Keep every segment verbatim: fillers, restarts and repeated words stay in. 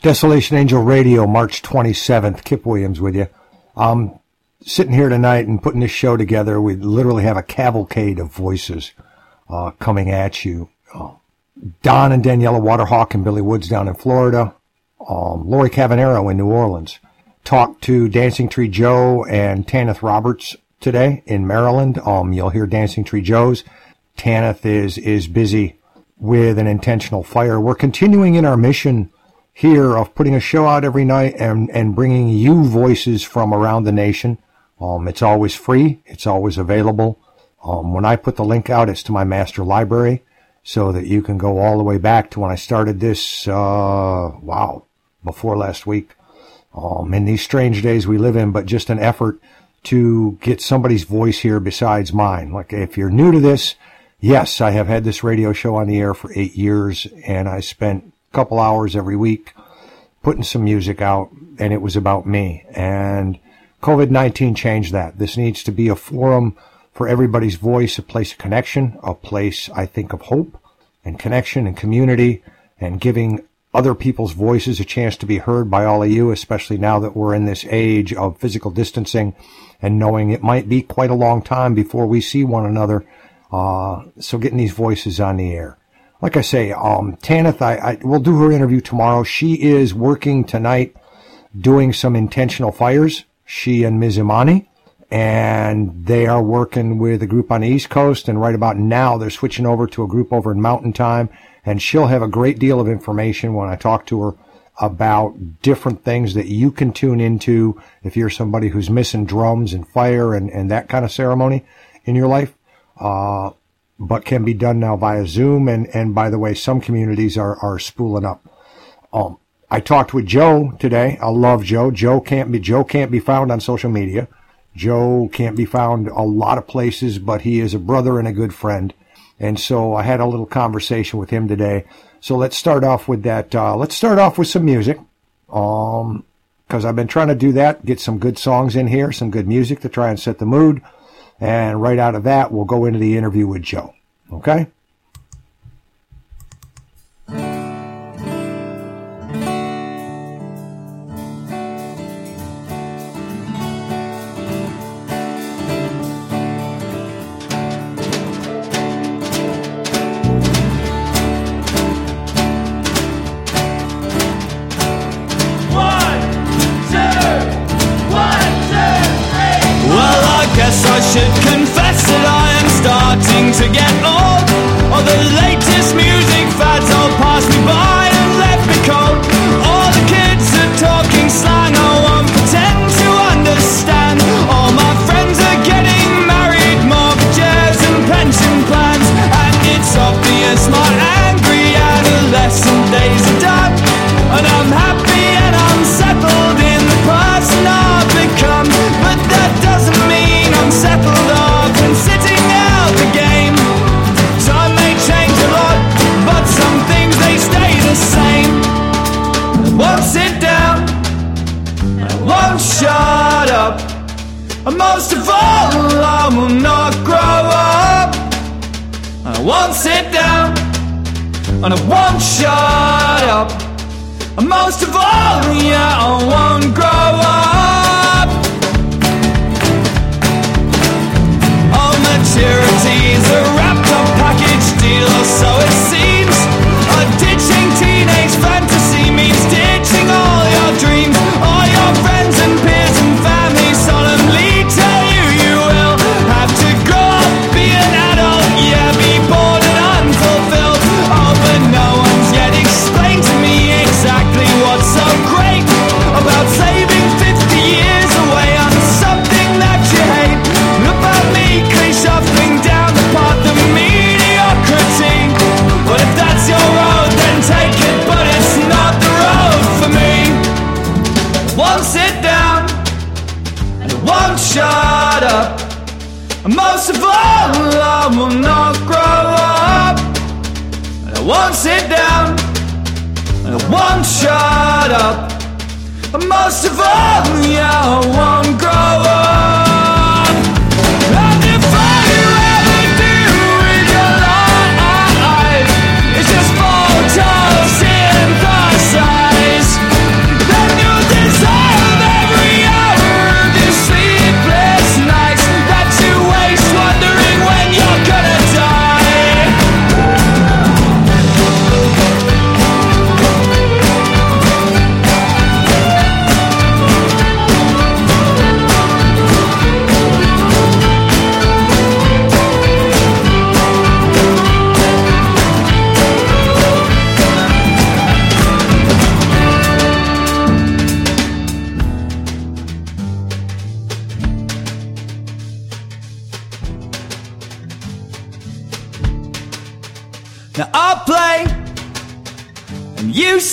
Desolation Angel Radio, March twenty-seventh. Kip Williams with you. Um, sitting here tonight and putting this show together. We literally have a cavalcade of voices uh, coming at you. Uh, Don and Daniela Waterhawk and Billy Woods down in Florida. Um, Lori Cavanero in New Orleans. Talked to Dancing Tree Joe and Tanith Roberts today in Maryland. Um, you'll hear Dancing Tree Joe's. Tanith is, is busy with an intentional fire. We're continuing in our mission here of putting a show out every night and, and bringing you voices from around the nation. Um, it's always free. It's always available. Um, when I put the link out, it's to my master library so that you can go all the way back to when I started this, uh, wow, before last week. Um, in these strange days we live in, but just an effort to get somebody's voice here besides mine. Like, if you're new to this, yes, I have had this radio show on the air for eight years, and I spent couple hours every week putting some music out, and it was about me. And covid nineteen changed that. This needs to be a forum for everybody's voice, a place of connection, a place, I think, of hope and connection and community, and giving other people's voices a chance to be heard by all of you, especially now that we're in this age of physical distancing and knowing it might be quite a long time before we see one another. Uh, so getting these voices on the air. Like I say, um, Tanith, I, I will do her interview tomorrow. She is working tonight doing some intentional fires, she and Miz Imani, and they are working with a group on the East Coast, and right about now they're switching over to a group over in Mountain Time, and she'll have a great deal of information when I talk to her about different things that you can tune into if you're somebody who's missing drums and fire and, and that kind of ceremony in your life. Uh, but can be done now via Zoom. And, and by the way, some communities are, are spooling up. Um, I talked with Joe today. I love Joe. Joe can't be, Joe can't be found on social media. Joe can't be found a lot of places, but he is a brother and a good friend. And so I had a little conversation with him today. So let's start off with that. Uh, let's start off with some music. Um, cause I've been trying to do that, get some good songs in here, some good music to try and set the mood. And right out of that, we'll go into the interview with Joe. Okay? I should confess that I am starting to get old. All the latest music fads all pass me by and left me cold. All the kids are talking slang, I won't pretend to understand. All my friends are getting married, mortgages and pension plans, and it's obvious my angry adolescent days are done. And I'm happy and I'm settled in the person I've become, but that doesn't mean I'm settled up and sitting out the game. Time may change a lot, but some things they stay the same. I won't sit down, I won't shut up, and most of all I will not grow up. I won't sit down, and I won't shut up, and most of all, yeah, I won't grow up. All maturity's a wrapped up package deal, or so it seems. A ditching teenage fantasy means ditching all your dreams. All your friends and peers and family solemnly tell you you will have to grow up, be an adult, yeah, be bored and unfulfilled. Oh, but no one's yet explained to me exactly what's so great about saving fifty years away on something that you hate. About meekly shuffling down the path of mediocrity. But if that's your road, then take it, but it's not the road for me. I won't sit down, and I won't shut up, and most of all, I will not grow up. And I won't sit down, and I won't shut up, and most of all, yeah, I won't grow up. And if all you ever do with your life is just photosynthesize,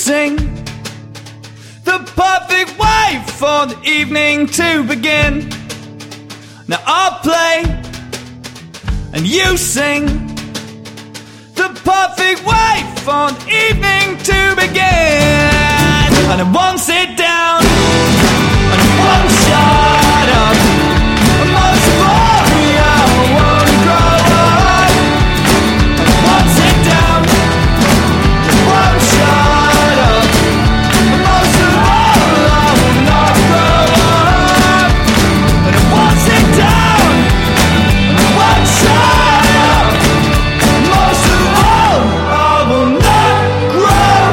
sing the perfect way for the evening to begin. Now I'll play and you sing the perfect way for the evening to begin. And I won't sit down and I won't shut up, and most of all I won't grow up. And I won't sit down, I won't shut up, and most of all I will not grow up. And I won't sit down, and I won't shut up, and most of all I will not grow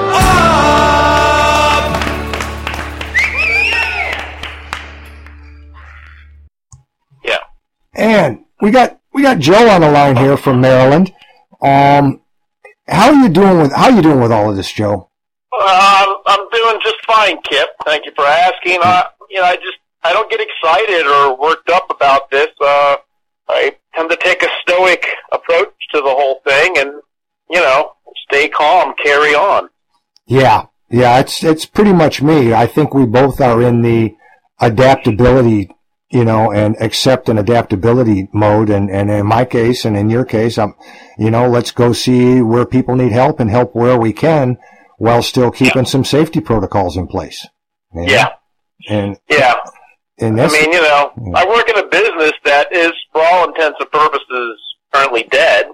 up. Yeah. And we got we got Joe on the line here from Maryland. Um, how are you doing with how are you doing with all of this, Joe? Uh, I'm, I'm doing just fine, Kip. Thank you for asking. Uh, you know, I just I don't get excited or worked up about this. Uh, I tend to take a stoic approach to the whole thing, and you know, stay calm, carry on. Yeah, yeah, it's it's pretty much me. I think we both are in the adaptability, you know, and accept and adaptability mode. And, and in my case, and in your case, I'm, you know, let's go see where people need help and help where we can, while still keeping Yeah. some safety protocols in place. You know? Yeah, And yeah. and I that's, mean, you know, I work in a business that is, for all intents and purposes, currently dead.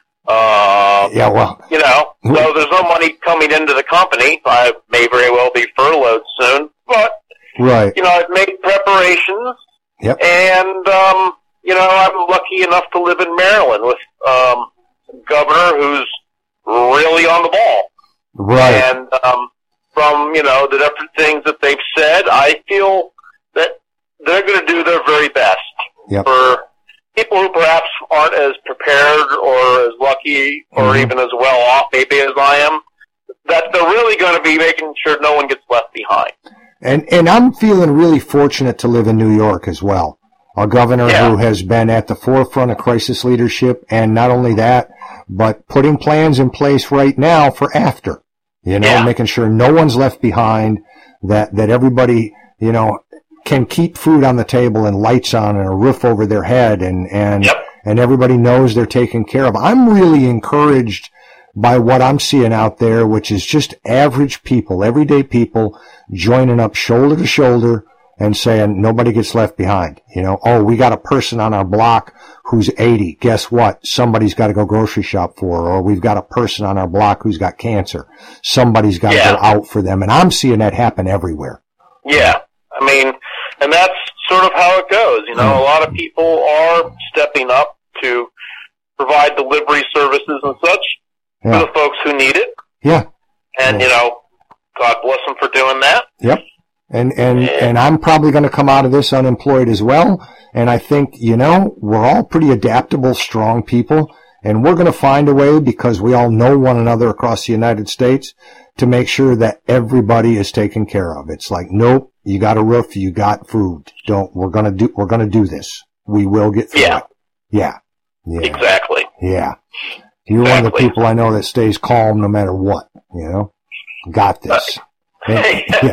Uh, yeah, well, you know, so there's no money coming into the company. I may very well be furloughed soon, but right. you know, I've made preparations, Yep. and um, you know, I'm lucky enough to live in Maryland with um, a governor who's really on the ball. Right. And um, from, you know, the different things that they've said, I feel that they're going to do their very best Yep. for people who perhaps aren't as prepared or as lucky or Mhm. even as well off maybe as I am, that they're really going to be making sure no one gets left behind. And and I'm feeling really fortunate to live in New York as well. A governor Yeah. who has been at the forefront of crisis leadership, and not only that, but putting plans in place right now for after. You know, Yeah. making sure no one's left behind, that that everybody, you know, can keep food on the table and lights on and a roof over their head, and and Yep. and everybody knows they're taken care of. I'm really encouraged by what I'm seeing out there, which is just average people, everyday people joining up shoulder to shoulder and saying nobody gets left behind. You know, oh, we got a person on our block who's eighty. Guess what? Somebody's got to go grocery shop for her. Or we've got a person on our block who's got cancer. Somebody's got to Yeah. go out for them. And I'm seeing that happen everywhere. Yeah, I mean, and that's sort of how it goes. You know, a lot of people are stepping up to provide delivery services and such Yeah. for the folks who need it. Yeah. And, Yeah. you know, God bless them for doing that. Yep. And, and, and I'm probably going to come out of this unemployed as well. And I think, you know, we're all pretty adaptable, strong people, and we're going to find a way, because we all know one another across the United States, to make sure that everybody is taken care of. It's like, nope, you got a roof, you got food. Don't, we're going to do, we're going to do this. We will get through Yeah. it. Yeah. Yeah. Exactly. Yeah. You're one of the Exactly. people I know that stays calm no matter what, you know? Got this. Hey. Yeah.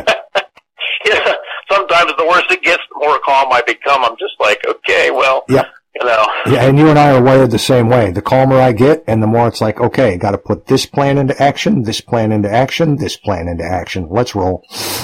Yeah, sometimes the worse it gets, the more calm I become. I'm just like, okay, well, Yep. you know. Yeah, and you and I are wired the same way. The calmer I get, and the more it's like, okay, got to put this plan into action, this plan into action, this plan into action. Let's roll.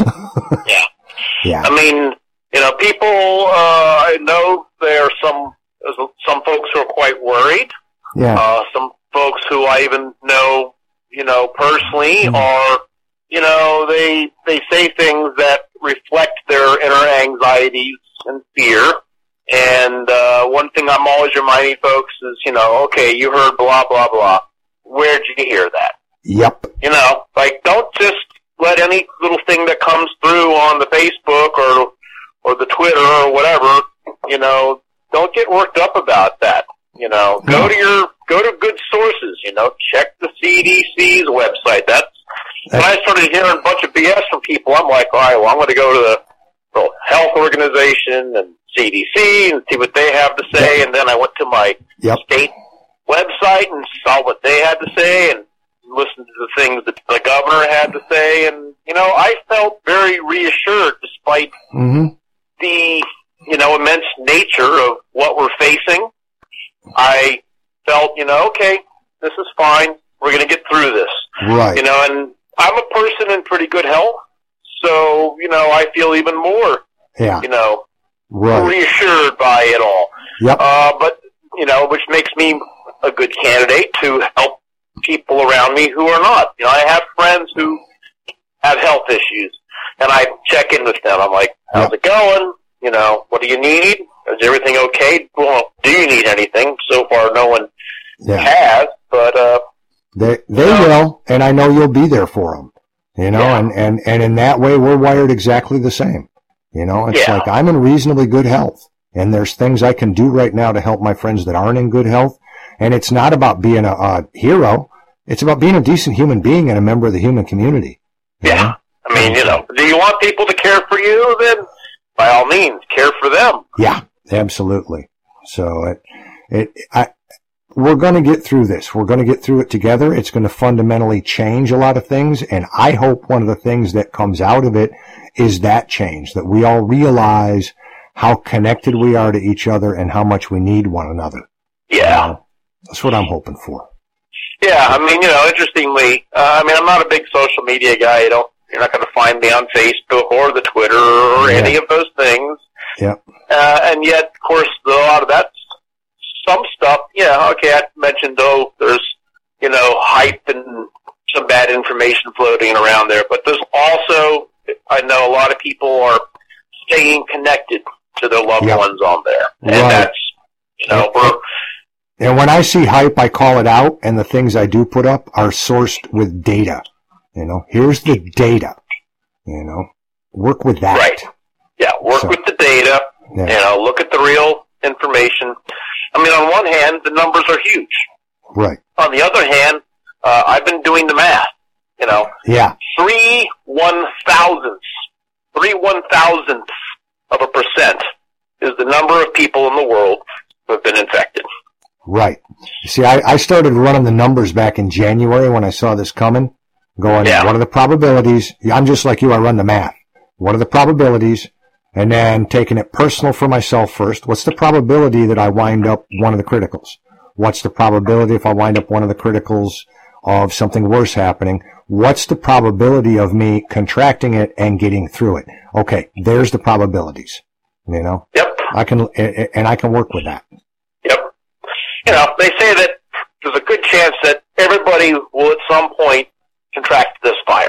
Yeah. Yeah. I mean, you know, people, uh, I know there are some, some folks who are quite worried. Yeah. Uh, some folks who I even know, you know, personally Mhm. are, you know, they, they say things that reflect their inner anxieties and fear. And, uh, one thing I'm always reminding folks is, you know, okay, you heard blah, blah, blah. Where'd you hear that? Yep. You know, like, don't just let any little thing that comes through on the Facebook or, or the Twitter or whatever, you know, don't get worked up about that. You know, go No. to your, go to good sources, you know, check the C D C's website. That's, when I started hearing a bunch of B S from people, I'm like, all right, well, I'm going to go to the World Health Organization and C D C and see what they have to say. Yep. And then I went to my Yep. state website and saw what they had to say. And listened to the things that the governor had to say, and, you know, I felt very reassured despite Mm-hmm. the, you know, immense nature of what we're facing. I felt, you know, okay, this is fine. We're going to get through this. Right. You know, and I'm a person in pretty good health, so, you know, I feel even more, Yeah. you know, Right. reassured by it all. Yep. Uh, but, you know, which makes me a good candidate to help people around me who are not. You know, I have friends who have health issues, and I check in with them. I'm like, how's Yep. it going? You know, what do you need? Is everything okay? Well, do you need anything? So far, no one Yeah. has, but, uh, They they No. will, and I know you'll be there for them. You know, Yeah. and, and, and in that way, we're wired exactly the same. You know, it's Yeah. like I'm in reasonably good health, and there's things I can do right now to help my friends that aren't in good health. And it's not about being a, a hero. It's about being a decent human being and a member of the human community. you yeah. know? I mean, you know, do you want people to care for you? Then, by all means, care for them. Yeah, absolutely. So it, it, I, we're going to get through this. We're going to get through it together. It's going to fundamentally change a lot of things. And I hope one of the things that comes out of it is that change, that we all realize how connected we are to each other and how much we need one another. Yeah. Uh, that's what I'm hoping for. Yeah, I mean, you know, interestingly, uh, I mean, I'm not a big social media guy. You don't, you're not going to find me on Facebook or the Twitter or Yeah. any of those things. Yep. Uh, and yet, of course, a lot of that, some stuff, yeah, okay, I mentioned, oh, there's, you know, hype and some bad information floating around there. But there's also, I know a lot of people are staying connected to their loved Yep. ones on there. And Right. that's, you know, Yep. we're, And when I see hype, I call it out, and the things I do put up are sourced with data. You know, here's the data. You know, work with that. Right. Yeah, work So- with the data. Yeah. You know, look at the real information. I mean, on one hand, the numbers are huge. Right. On the other hand, uh, I've been doing the math. You know, Yeah. three one thousandths, three one thousandths of a percent is the number of people in the world who have been infected. Right. You see, I, I started running the numbers back in January when I saw this coming, going, Yeah. what are the probabilities? I'm just like you, I run the math. What are the probabilities? And then taking it personal for myself first. What's the probability that I wind up one of the criticals? What's the probability if I wind up one of the criticals of something worse happening? What's the probability of me contracting it and getting through it? Okay, there's the probabilities. You know, Yep. I can, and I can work with that. Yep. You know, they say that there's a good chance that everybody will at some point contract this virus.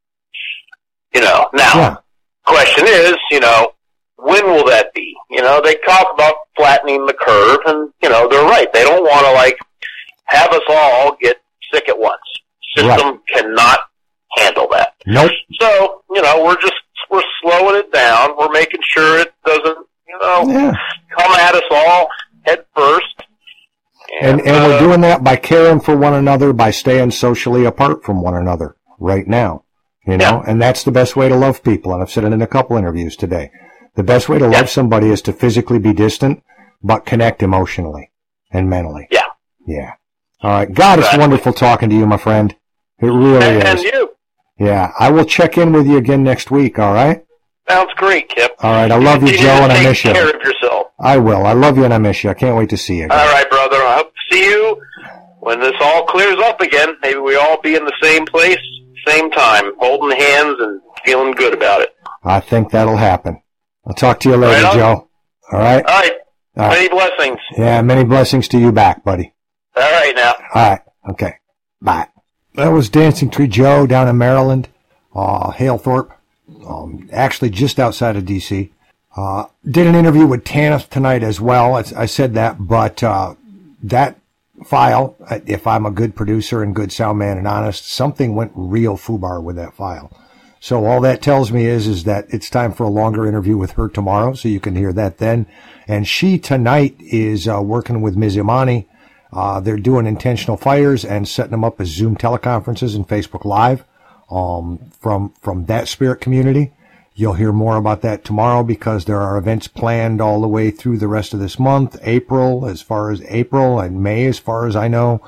You know, now, Yeah. question is, you know, when will that be? You know, they talk about flattening the curve, and, you know, they're right. They don't want to, like, have us all get sick at once. System cannot handle that. Nope. So, you know, we're just, we're slowing it down. We're making sure it doesn't, you know, Yeah. come at us all head first. And, and uh, we're doing that by caring for one another, by staying socially apart from one another right now. You know, Yeah. and that's the best way to love people. And I've said it in a couple interviews today. The best way to Yeah. love somebody is to physically be distant, but connect emotionally and mentally. Yeah. Yeah. All right. God, it's Exactly. wonderful talking to you, my friend. It really and, is. and you. Yeah. I will check in with you again next week. All right. Sounds great, Kip. All right. I love you, Continue Joe, to and I take miss you. care of yourself. I will. I love you and I miss you. I can't wait to see you again. All right, brother. I hope to see you when this all clears up again. Maybe we all be in the same place, same time, holding hands and feeling good about it. I think that'll happen. I'll talk to you later, Right on. Joe. All right? All right. All right. Many blessings. Yeah, many blessings to you back, buddy. All right, now. All right. Okay. Bye. That was Dancing Tree Joe down in Maryland, uh, Halethorpe, um, actually just outside of D C Uh, did an interview with Tanith tonight as well. I, I said that, but uh, that file, if I'm a good producer and good sound man and honest, something went real foobar with that file. So all that tells me is, is that it's time for a longer interview with her tomorrow, so you can hear that then. And she tonight is uh, working with Miz Imani. Uh, they're doing intentional fires and setting them up as Zoom teleconferences and Facebook Live um, from from that spirit community. You'll hear more about that tomorrow because there are events planned all the way through the rest of this month, April as far as April and May as far as I know.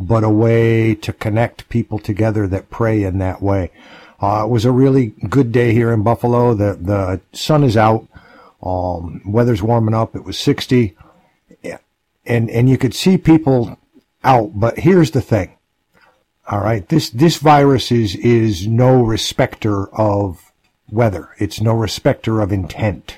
but a way to connect people together that pray in that way. Uh, it was a really good day here in Buffalo. The the sun is out. Um, weather's warming up. It was sixty, and and you could see people out. But here's the thing. All right, this this virus is is no respecter of weather. It's no respecter of intent.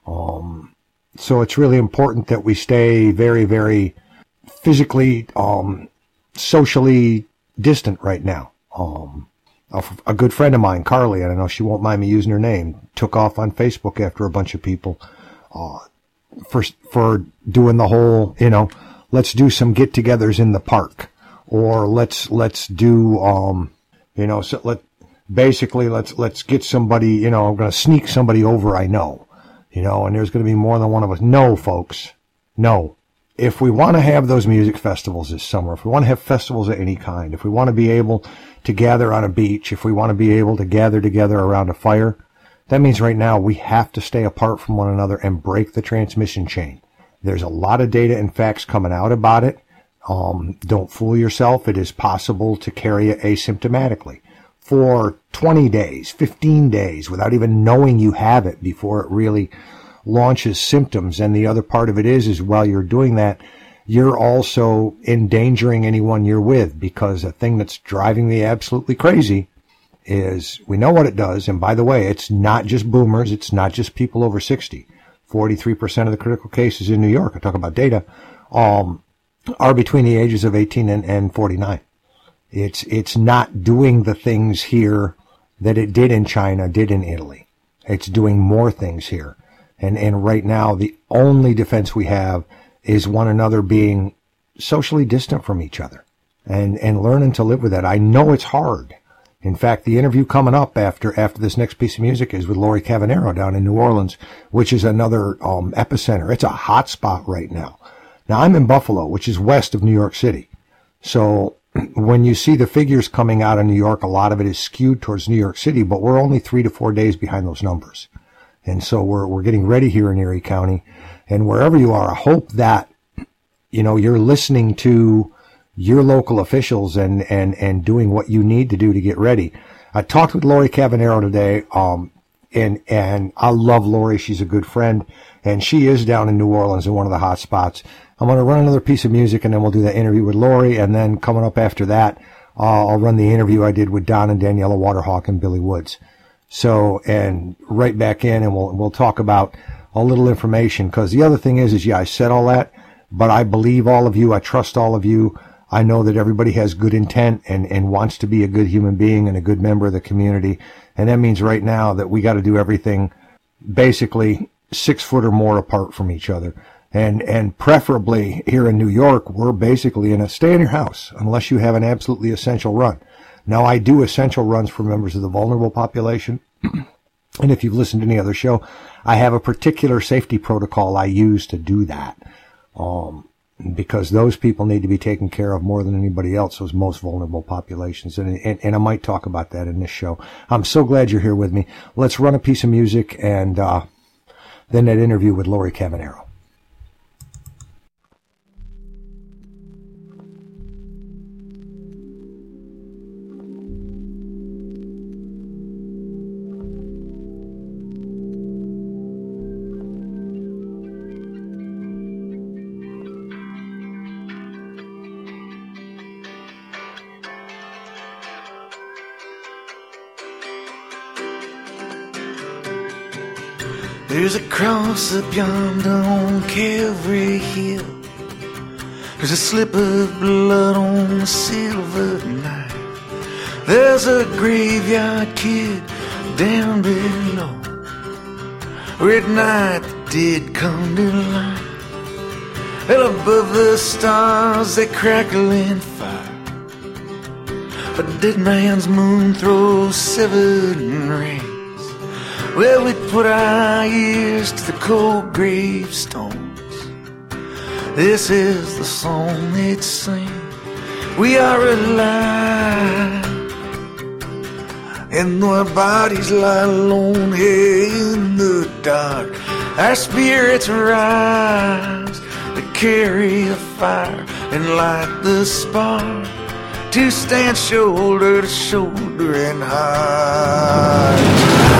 Um, so it's really important that we stay very, very physically, um, socially distant right now. Um, a, a good friend of mine, Carly, and I know she won't mind me using her name, took off on Facebook after a bunch of people uh, for for doing the whole, you know, let's do some get-togethers in the park. Or let's let's do um you know so let basically let's let's get somebody, you know, I'm going to sneak somebody over I know, you know, and there's going to be more than one of us. No, folks, no. If we want to have those music festivals this summer, if we want to have festivals of any kind, if we want to be able to gather on a beach, if we want to be able to gather together around a fire, that means right now we have to stay apart from one another and break the transmission chain. There's a lot of data and facts coming out about it. Um, don't fool yourself. It is possible to carry it asymptomatically for twenty days, fifteen days without even knowing you have it before it really launches symptoms. And the other part of it is, is while you're doing that, you're also endangering anyone you're with, because a thing that's driving me absolutely crazy is we know what it does. And by the way, it's not just boomers. It's not just people over sixty. forty-three percent of the critical cases in New York, I talk about data, um, are between the ages of eighteen and, and forty-nine. It's, it's not doing the things here that it did in China, did in Italy. It's doing more things here. And, and right now, the only defense we have is one another being socially distant from each other and, and learning to live with that. I know it's hard. In fact, the interview coming up after, after this next piece of music is with Lori Cavanero down in New Orleans, which is another, um, epicenter. It's a hot spot right now. Now, I'm in Buffalo, which is west of New York City. So when you see the figures coming out of New York, a lot of it is skewed towards New York City, but we're only three to four days behind those numbers. And so we're, we're getting ready here in Erie County. And wherever you are, I hope that, you know, you're listening to your local officials and, and, and doing what you need to do to get ready. I talked with Lori Cavanero today, um, and, and I love Lori. She's a good friend, and she is down in New Orleans in one of the hot spots. I'm going to run another piece of music, and then we'll do that interview with Lori. And then coming up after that, uh, I'll run the interview I did with Don and Daniela Waterhawk and Billy Woods. So, and right back in, and we'll, we'll talk about a little information. Cause the other thing is, is yeah, I said all that, but I believe all of you. I trust all of you. I know that everybody has good intent and, and wants to be a good human being and a good member of the community. And that means right now that we got to do everything basically six foot or more apart from each other. And, and preferably here in New York, we're basically in a stay in your house unless you have an absolutely essential run. Now, I do essential runs for members of the vulnerable population. And if you've listened to any other show, I have a particular safety protocol I use to do that. Um, because those people need to be taken care of more than anybody else, those most vulnerable populations. And, and, and I might talk about that in this show. I'm so glad you're here with me. Let's run a piece of music and, uh, then that interview with Lori Cavanero. There's a cross up yonder on Calvary Hill. There's a slip of blood on a silver knife. There's a graveyard kid down below, where at night the dead come to life. Well, above the stars they crackle in fire. A dead man's moon throws seven rays. Well, we put our ears to the cold gravestones. This is the song they'd sing. We are alive, and our bodies lie alone here in the dark. Our spirits rise to carry the fire and light the spark. to stand shoulder to shoulder and heart to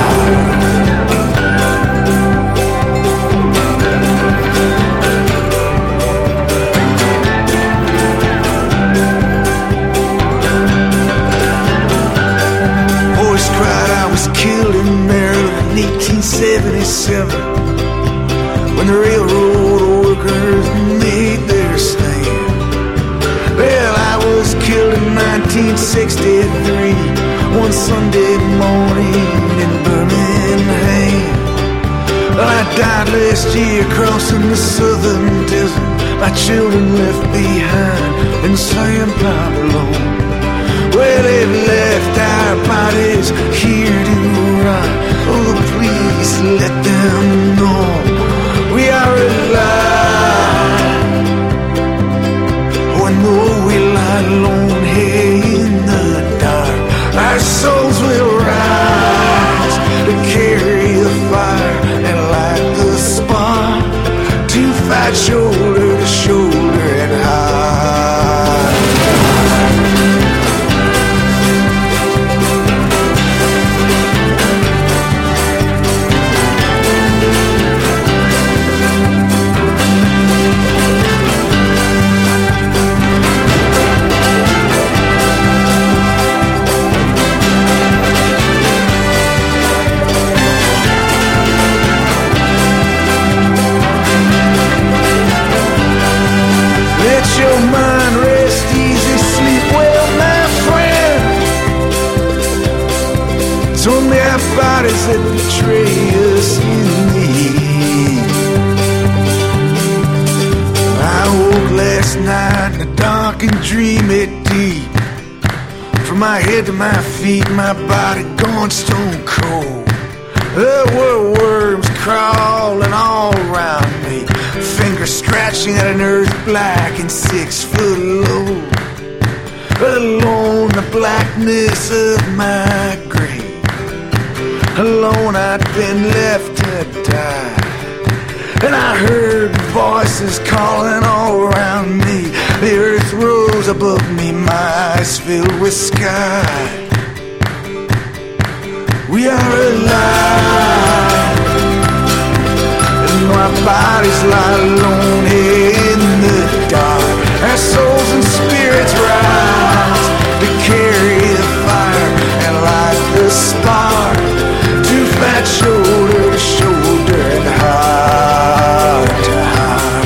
Voice cried I was killed in Maryland in eighteen seventy-seven when the railroad workers made their stand. Well, I was killed in nineteen sixty-three, one Sunday morning in Birmingham. Well, I died last year crossing the southern desert, my children left behind in San Pablo. Well, they've left our bodies here to rot. Oh, please let them know we are alive. Oh, I know we lie alone here in the dark. Our souls will rise to carry the fire and light the spark, to fight shoulder to shoulder and heart to heart. Let your mind rest easy, sleep well, my friend. It's only our bodies that betray us in the end. I woke last night in the dark and dreamy deep. From my head to my feet, my body gone stone cold. There were worms crawling all around me, fingers scratching at an earth black and six foot low. Alone the blackness of my grave, alone I'd been left to die. And I heard voices calling all around me. The earth rose above me, my eyes filled with sky. We are alive, and our bodies lie alone in the dark. Our souls and spirits rise to carry the fire and light the spark, to fight shoulder to shoulder and heart to heart,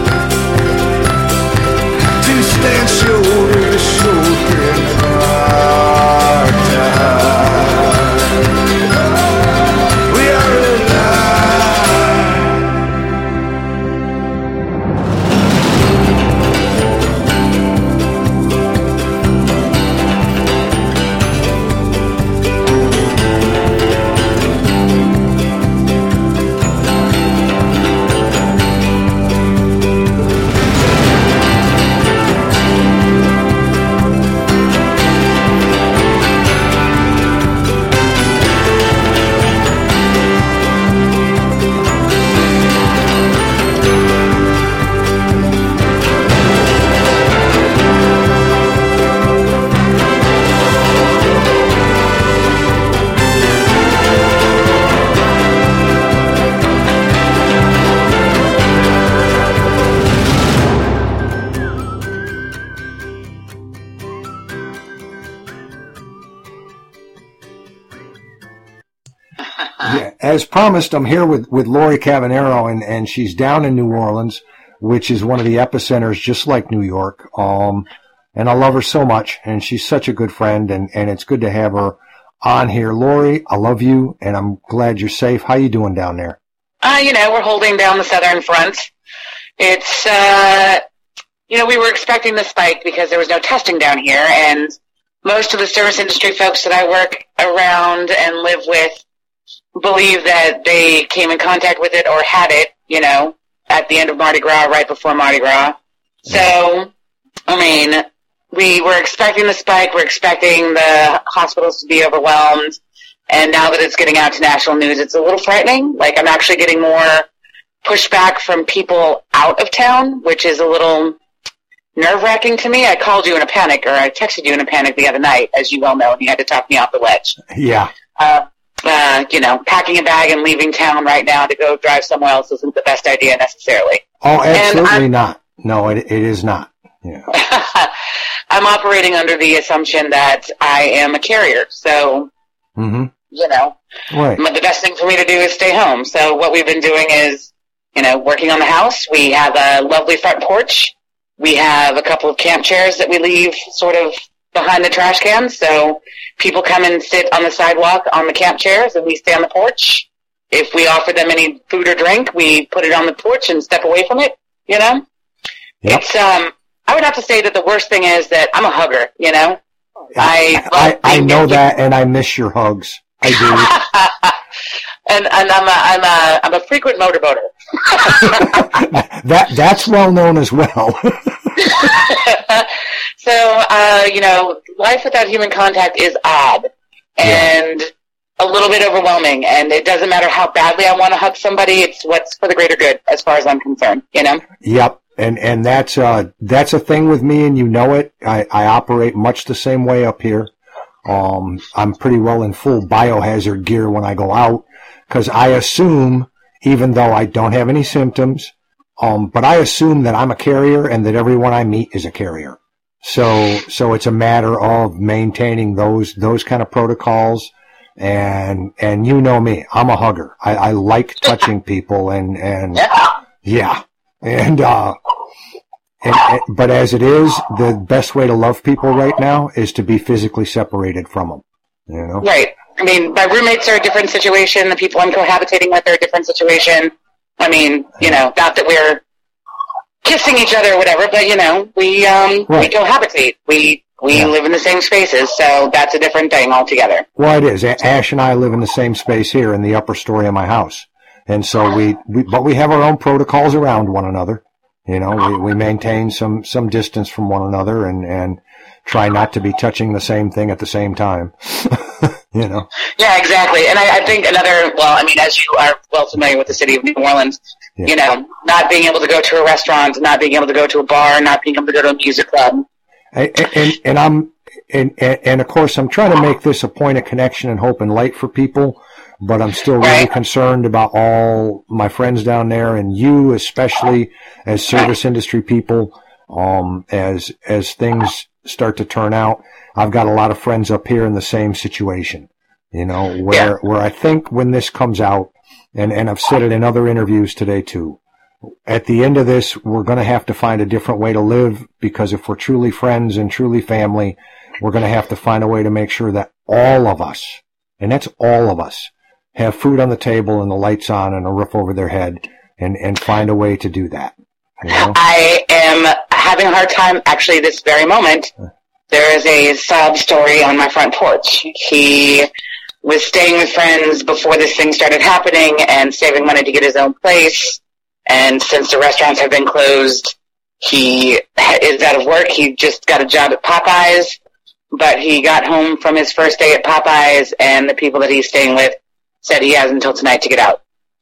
to stand shoulder to shoulder and heart to heart. We are alive. Yeah, as promised, I'm here with, with Lori Cavanero, and, and she's down in New Orleans, which is one of the epicenters, just like New York. Um, and I love her so much, and she's such a good friend, and, and it's good to have her on here. Lori, I love you, and I'm glad you're safe. How you doing down there? Uh, you know, we're holding down the southern front. It's, uh, you know, we were expecting the spike because there was no testing down here, and most of the service industry folks that I work around and live with believe that they came in contact with it or had it, you know, at the end of Mardi Gras, right before Mardi Gras. So, I mean, we were expecting the spike. We're expecting the hospitals to be overwhelmed. And now that it's getting out to national news, it's a little frightening. Like, I'm actually getting more pushback from people out of town, which is a little nerve-wracking to me. I called you in a panic, or I texted you in a panic the other night, as you well know, and you had to talk me off the ledge. Yeah. Uh, uh, you know, packing a bag and leaving town right now to go drive somewhere else isn't the best idea necessarily. Oh, absolutely not. No, it, it is not. Yeah. I'm operating under the assumption that I am a carrier, so, mm-hmm. you know, right. the best thing for me to do is stay home. So what we've been doing is, you know, working on the house. We have a lovely front porch. We have a couple of camp chairs that we leave sort of behind the trash cans, so people come and sit on the sidewalk on the camp chairs, and we stay on the porch. If we offer them any food or drink, we put it on the porch and step away from it, you know? Yep. It's, um, I would have to say that the worst thing is that I'm a hugger, you know? I I, I know that, and I miss your hugs. I do. and and I'm a I'm a I'm a frequent motorboater. that that's well known as well. So uh, you know, life without human contact is odd and yeah. a little bit overwhelming. And it doesn't matter how badly I want to hug somebody; it's what's for the greater good, as far as I'm concerned. You know. Yep. And and that's uh that's a thing with me, and you know it. I, I operate much the same way up here. Um, I'm pretty well in full biohazard gear when I go out, because I assume, even though I don't have any symptoms, um, but I assume that I'm a carrier and that everyone I meet is a carrier. So so it's a matter of maintaining those those kind of protocols. And and you know me, I'm a hugger. I, I like touching people, and and yeah. And, uh, and, and, but as it is, the best way to love people right now is to be physically separated from them, you know? Right. I mean, my roommates are a different situation. The people I'm cohabitating with are a different situation. I mean, you know, not that we're kissing each other or whatever, but, you know, we, um, right. we cohabitate. We, we yeah. live in the same spaces, so that's a different thing altogether. Well, it is. Ash and I live in the same space here in the upper story of my house. And so we, we, but we have our own protocols around one another. You know, we, we maintain some, some distance from one another, and, and try not to be touching the same thing at the same time. You know? Yeah, exactly. And I, I think another, well, I mean, as you are well familiar with the city of New Orleans, yeah. you know, not being able to go to a restaurant, not being able to go to a bar, not being able to go to a music club. And, and, and I'm, and, and of course, I'm trying to make this a point of connection and hope and light for people. But I'm still really right. concerned about all my friends down there, and you especially as service industry people, um, as, as things start to turn out. I've got a lot of friends up here in the same situation, you know, where, yeah. where I think when this comes out, and, and I've said it in other interviews today too, at the end of this, we're going to have to find a different way to live, because if we're truly friends and truly family, we're going to have to find a way to make sure that all of us, and that's all of us, have food on the table and the lights on and a roof over their head, and, and find a way to do that. You know? I am having a hard time, actually, this very moment. There is a sob story on my front porch. He was staying with friends before this thing started happening and saving money to get his own place. And since the restaurants have been closed, he is out of work. He just got a job at Popeyes, but he got home from his first day at Popeyes, and the people that he's staying with said he has until tonight to get out.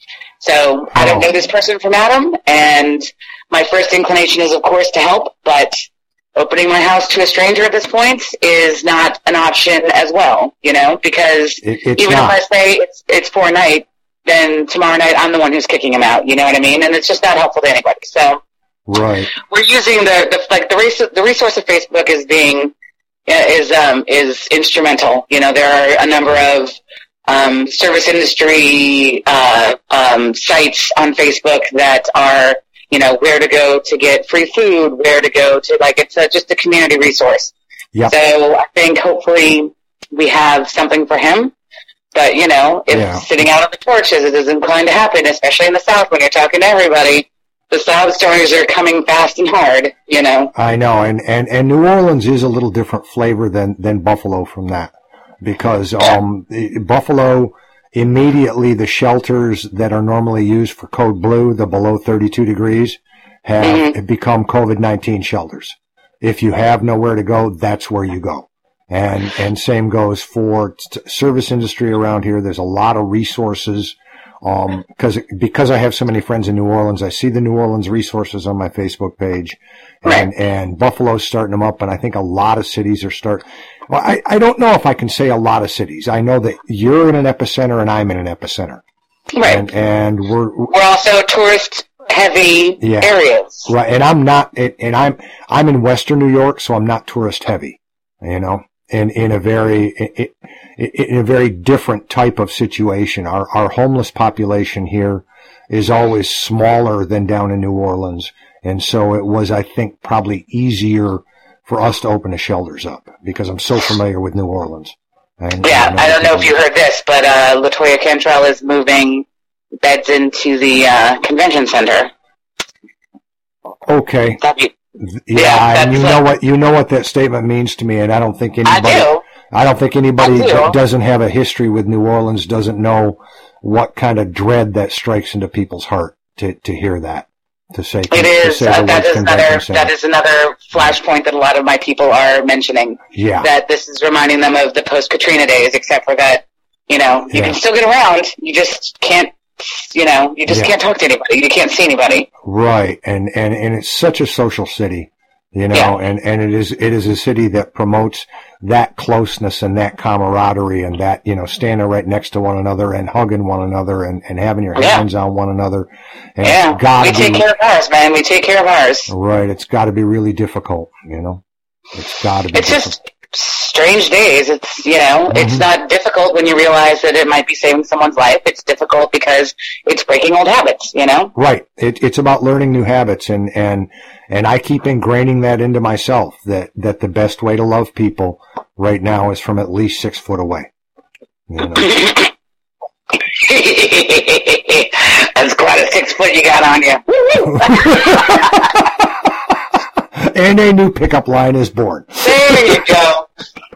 So I don't know this person from Adam, and my first inclination is, of course, to help, but opening my house to a stranger at this point is not an option as well, you know, because it, even not. if I say it's, it's for a night, then tomorrow night I'm the one who's kicking him out, you know what I mean? And it's just not helpful to anybody. So right. we're using the, the like the, res- the resource of Facebook is being, is, um, is instrumental. You know, there are a number of Um, service industry uh, um, sites on Facebook that are, you know, where to go to get free food, where to go to, like, it's a, just a community resource. Yep. So I think hopefully we have something for him. But, you know, if yeah. sitting out on the porch, as it is inclined to happen, especially in the South when you're talking to everybody, the sob stories are coming fast and hard, you know. I know, and, and, and New Orleans is a little different flavor than, than Buffalo from that. Because um, Buffalo, immediately the shelters that are normally used for code blue, the below thirty-two degrees, have mm-hmm. become COVID nineteen shelters. If you have nowhere to go, that's where you go. And and same goes for t- service industry around here. There's a lot of resources Um, cause, because I have so many friends in New Orleans, I see the New Orleans resources on my Facebook page, and, Right. and Buffalo's starting them up, and I think a lot of cities are start, well, I, I don't know if I can say a lot of cities. I know that you're in an epicenter and I'm in an epicenter. Right. And, and we're, We're also tourist heavy Yeah. areas. right, and I'm not, and I'm, I'm in Western New York, so I'm not tourist heavy, you know, in, in a very, in, in a very different type of situation. Our, our homeless population here is always smaller than down in New Orleans. And so it was, I think, probably easier for us to open the shelters up because I'm so familiar with New Orleans. And, Yeah, and I don't know if you heard this, but uh, LaToya Cantrell is moving beds into the uh, convention center. Okay. That'd be, Yeah, Yeah, and you that's know what- what you know what that statement means to me, and I don't think I anybody do. I don't think anybody I do. that doesn't have a history with New Orleans doesn't know what kind of dread that strikes into people's heart to to hear that. To say It to is. say Uh, the that words is convention another. center. That is another flashpoint that a lot of my people are mentioning. Yeah. That this is reminding them of the post Katrina days, except for that, you know, you Yeah. can still get around. You just can't. You know, you just Yeah. can't talk to anybody. You can't see anybody. Right, and, and, and it's such a social city, you know, Yeah. and, and it is it is a city that promotes that closeness and that camaraderie and that, you know, standing right next to one another and hugging one another and, and having your Yeah. hands on one another. And Yeah, it's gotta we take be, care of ours, man. We take care of ours. right, it's gotta be really difficult, you know. It's gotta be It's difficult. just strange days. It's, you know, Mm-hmm. it's not difficult when you realize that it might be saving someone's life. It's difficult because it's breaking old habits, you know? Right. It, it's about learning new habits, and, and, and I keep ingraining that into myself, that, that the best way to love people right now is from at least six foot away. You know? That's quite a six foot you got on you. Woo-woo. And a new pickup line is born. There you go.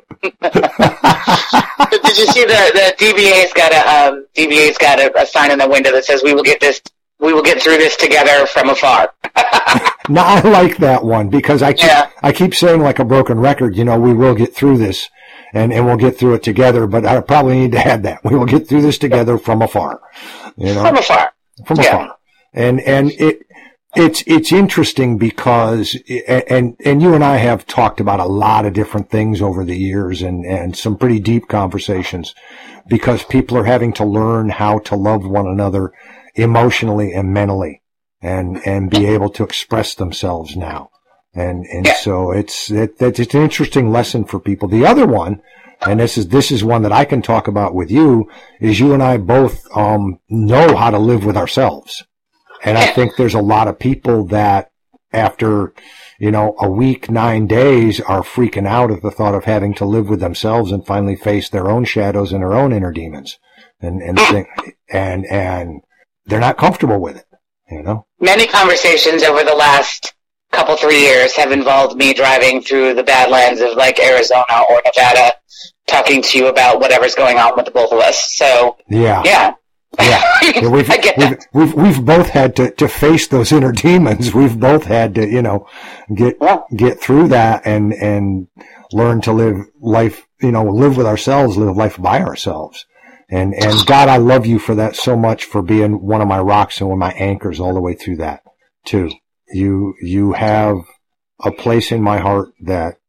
Did you see the, the D B A's got a, um, D B A's got a, a sign in the window that says, we will get this, we will get through this together from afar. Now, I like that one because I keep, Yeah. I keep saying like a broken record, you know, we will get through this and, and we'll get through it together, but I probably need to add that. We will get through this together from afar, you know, From afar. from Yeah. afar. And, and it, it's, it's interesting because, and, and you and I have talked about a lot of different things over the years and, and some pretty deep conversations because people are having to learn how to love one another emotionally and mentally and, and be able to express themselves now. And, and Yeah. so it's, it, it's an interesting lesson for people. The other one, and this is, this is one that I can talk about with you, is you and I both, um, know how to live with ourselves. And I think there's a lot of people that after, you know, a week, nine days are freaking out at the thought of having to live with themselves and finally face their own shadows and their own inner demons. And, and, think, and, and they're not comfortable with it, you know? Many conversations over the last couple, three years have involved me driving through the badlands of like Arizona or Nevada, talking to you about whatever's going on with the both of us. So, Yeah. yeah. Yeah. Yeah, we've, I get we've, that. we've, we've both had to, to face those inner demons. We've both had to, you know, get, Yeah. get through that and, and learn to live life, you know, live with ourselves, live life by ourselves. And, and God, I love you for that so much, for being one of my rocks and one of my anchors all the way through that too. You, you have a place in my heart that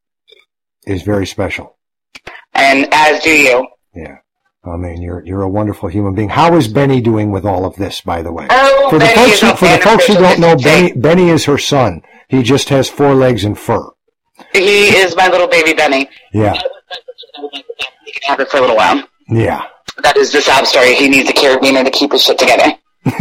is very special. And as do you. Yeah. I mean, you're you're a wonderful human being. How is Benny doing with all of this, by the way? Oh, for the Benny folks is who, a for the folks who don't know, wonderful Benny Benny is her son. He just has four legs and fur. He is my little baby Benny. Yeah, He can have it for a little while. yeah. That is the sob story. He needs a carabiner to keep his shit together.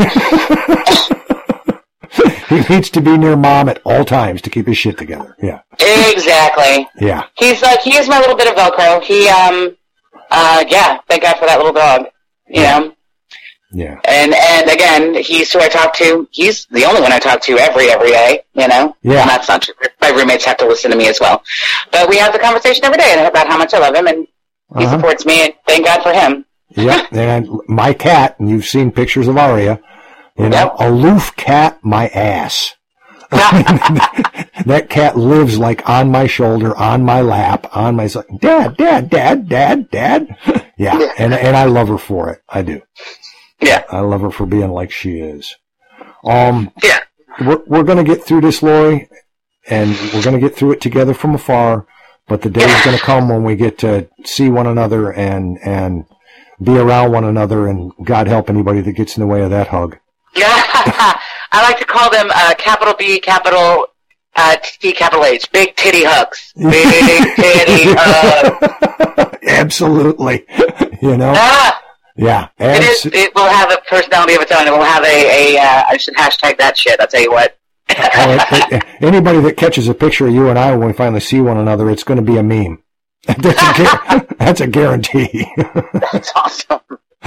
He needs to be near mom at all times to keep his shit together. Yeah, Exactly. yeah, He's like, he is my little bit of Velcro. He, um, uh, yeah, thank God for that little dog. You know? yeah, And, and again, he's who I talk to. He's the only one I talk to every, every day, you know? Yeah. And that's not true. My roommates have to listen to me as well. But we have the conversation every day about how much I love him, and he Uh-huh. supports me, and thank God for him. yeah. And my cat, and you've seen pictures of Aria. You know, Yep. aloof cat, my ass. That cat lives like on my shoulder, on my lap, on my side. Dad, dad, dad, dad, dad. Yeah, and and I love her for it. I do. Yeah. I love her for being like she is. Um, yeah. We're, we're going to get through this, Lori, and we're going to get through it together from afar, but the day is going to come when we get to see one another and, and be around one another, and God help anybody that gets in the way of that hug. Yeah. I like to call them uh, capital B, capital uh, T, capital H. Big titty hugs. Big titty hugs. Absolutely. You know? Ah. Yeah. It is. It will have a personality of its own. It will have a, a uh, I should hashtag that shit, I'll tell you what. uh, anybody that catches a picture of you and I when we finally see one another, it's going to be a meme. That's a, gu- that's a guarantee. That's awesome.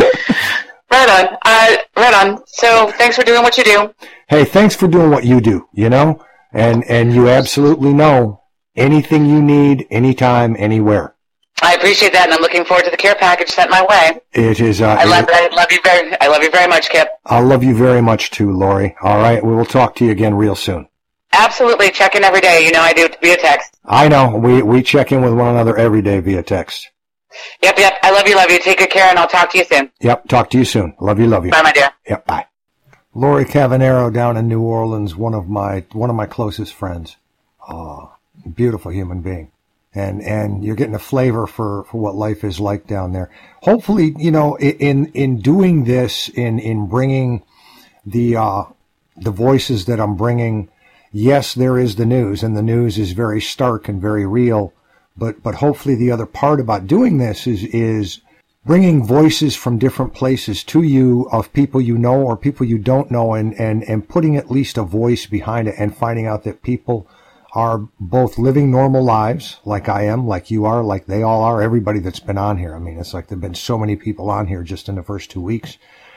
Right on. Uh, right on. So thanks for doing what you do. Hey, thanks for doing what you do, you know? And, and you absolutely know anything you need, anytime, anywhere. I appreciate that, and I'm looking forward to the care package sent my way. It is. Uh, I love. I love you very. I love you very much, Kip. I love you very much too, Lori. All right, we will talk to you again real soon. Absolutely, check in every day. You know I do via text. I know. We we check in with one another every day via text. Yep, yep. I love you, love you. Take good care, and I'll talk to you soon. Yep. Talk to you soon. Love you, love you. Bye, my dear. Yep. Bye. Lori Cavanero down in New Orleans, one of my one of my closest friends. Oh, beautiful human being. And, and you're getting a flavor for, for what life is like down there. Hopefully, you know, in, in doing this, in, in bringing the, uh, the voices that I'm bringing, yes, there is the news, and the news is very stark and very real. But, but hopefully the other part about doing this is, is bringing voices from different places to you of people you know or people you don't know, and, and, and putting at least a voice behind it and finding out that people are both living normal lives, like I am, like you are, like they all are, everybody that's been on here. I mean, it's like there have been so many people on here just in the first two weeks.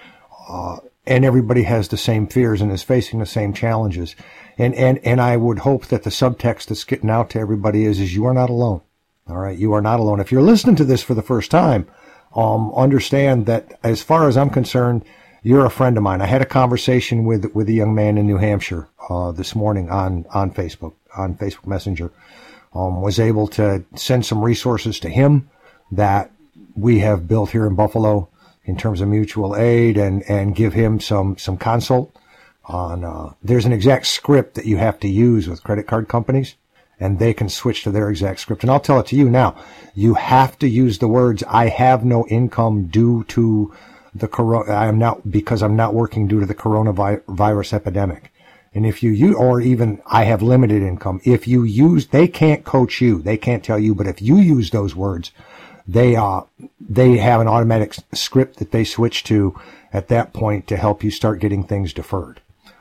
Uh, and everybody has the same fears and is facing the same challenges. And, and, and I would hope that the subtext that's getting out to everybody is, is you are not alone. All right. You are not alone. If you're listening to this for the first time, um, understand that as far as I'm concerned, you're a friend of mine. I had a conversation with, with a young man in New Hampshire, uh, this morning on, on Facebook. on Facebook Messenger, um, was able to send some resources to him that we have built here in Buffalo in terms of mutual aid, and, and give him some, some consult on, uh, there's an exact script that you have to use with credit card companies, and they can switch to their exact script. And I'll tell it to you now. You have to use the words, I have no income due to the corona, I am not, because I'm not working due to the coronavirus epidemic. And if you use, or even I have limited income, if you use, they can't coach you, they can't tell you, but if you use those words, they, uh, they have an automatic script that they switch to at that point to help you start getting things deferred.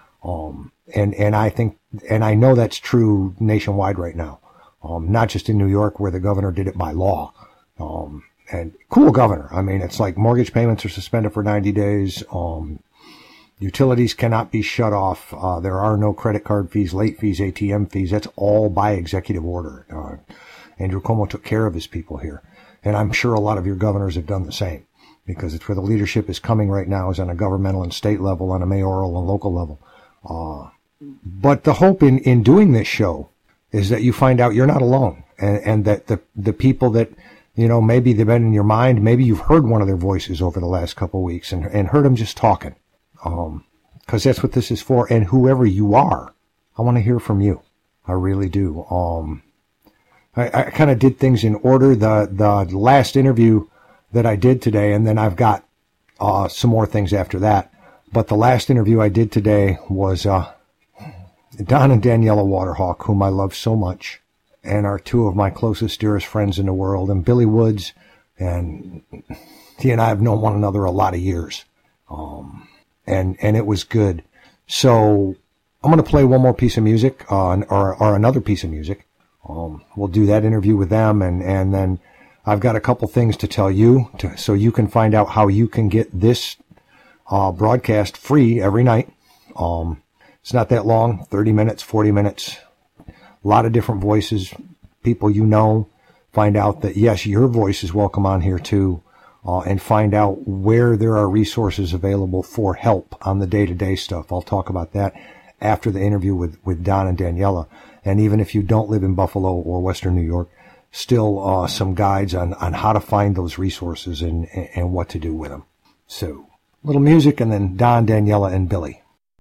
Um, and, and I think, and I know that's true nationwide right now. Um, not just in New York where the governor did it by law. Um, and cool governor. I mean, it's like mortgage payments are suspended for ninety days. Um, Utilities cannot be shut off. Uh, there are no credit card fees, late fees, A T M fees. That's all by executive order. Uh, Andrew Cuomo took care of his people here. And I'm sure a lot of your governors have done the same, because it's where the leadership is coming right now, is on a governmental and state level, on a mayoral and local level. Uh, but the hope in, in doing this show is that you find out you're not alone, and, and that the, the people that, you know, maybe they've been in your mind, maybe you've heard one of their voices over the last couple of weeks and, and heard them just talking. Um, cause that's what this is for. And whoever you are, I want to hear from you. I really do. Um, I, I kind of did things in order. The, the last interview that I did today, and then I've got, uh, some more things after that. But the last interview I did today was, uh, Don and Daniela Waterhawk, whom I love so much, and are two of my closest, dearest friends in the world, and Billy Woods, and he and I have known one another a lot of years. Um, And, and it was good. So I'm going to play one more piece of music, uh, or, or another piece of music. Um, we'll do that interview with them. And, and then I've got a couple things to tell you to, so you can find out how you can get this, uh, broadcast free every night. Um, it's not that long, thirty minutes, forty minutes, a lot of different voices, people you know. Find out that yes, your voice is welcome on here too. Uh, and find out where there are resources available for help on the day-to-day stuff. I'll talk about that after the interview with, with Don and Daniela. And even if you don't live in Buffalo or Western New York, still uh, some guides on, on how to find those resources and, and what to do with them. So little music, and then Don, Daniela, and Billy.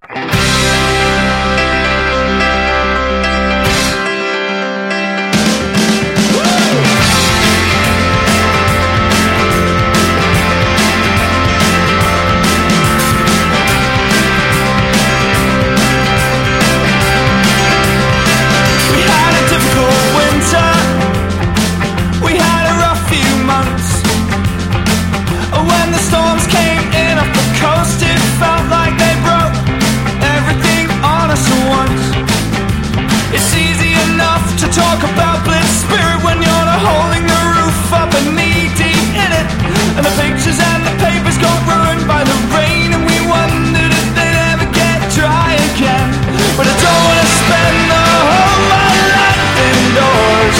When the storms came in off the coast, it felt like they broke everything on us at once. It's easy enough to talk about bliss spirit when you're not holding the roof up and knee deep in it. And the pictures and the papers got ruined by the rain, and we wondered if they'd ever get dry again. But I don't want to spend the whole my life indoors,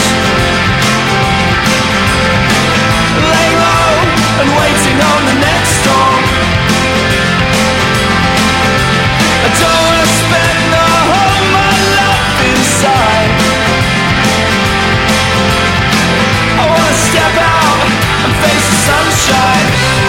laying low and waiting on the next storm. I don't want to spend the whole my life inside. I want to step out and face the sunshine.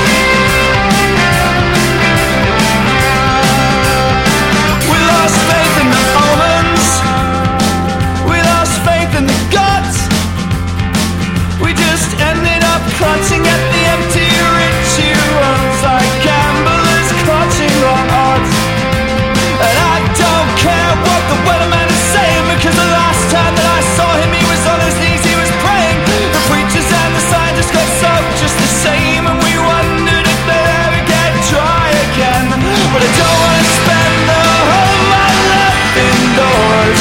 We lost faith in the omens, we lost faith in the gods. We just ended up clutching at the empty rituals, like gamblers clutching on odds. And I don't care what the weatherman is saying, because the last time that I saw him he was on his knees, he was praying. The preachers and the scientists got soaked just the same, and we wondered if they'd ever get dry again. But I don't want to spend the whole my life indoors,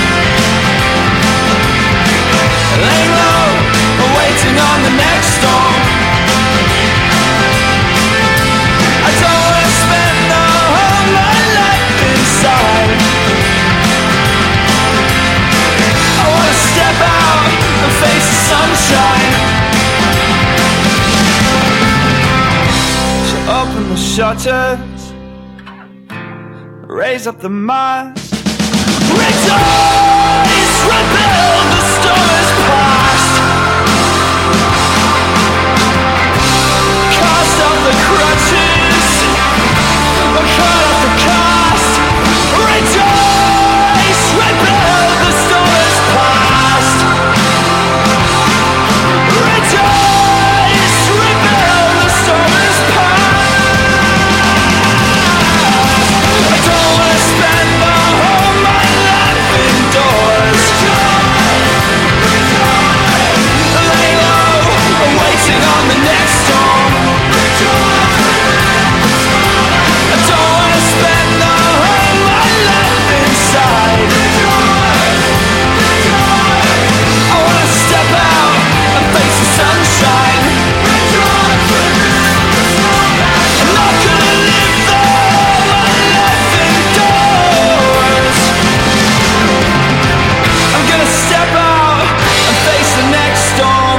laying low, waiting on the next storm. I don't want to spend the whole my life inside. I want to step out and face the sunshine. So open the shutters, raise up the mast, rejoice, rebuild, the storm is past. Cast off the crutches, cut off the cast. Rejoice, rebuild, the storm is past. Rejoice, rebuild, the storm is past. I don't want to spend the whole my life indoors, lay low, waiting on the next storm. I don't want to spend the whole my life inside. I want to step out and face the sunshine. I'm not gonna live the whole my life indoors. I'm gonna step out and face the next storm.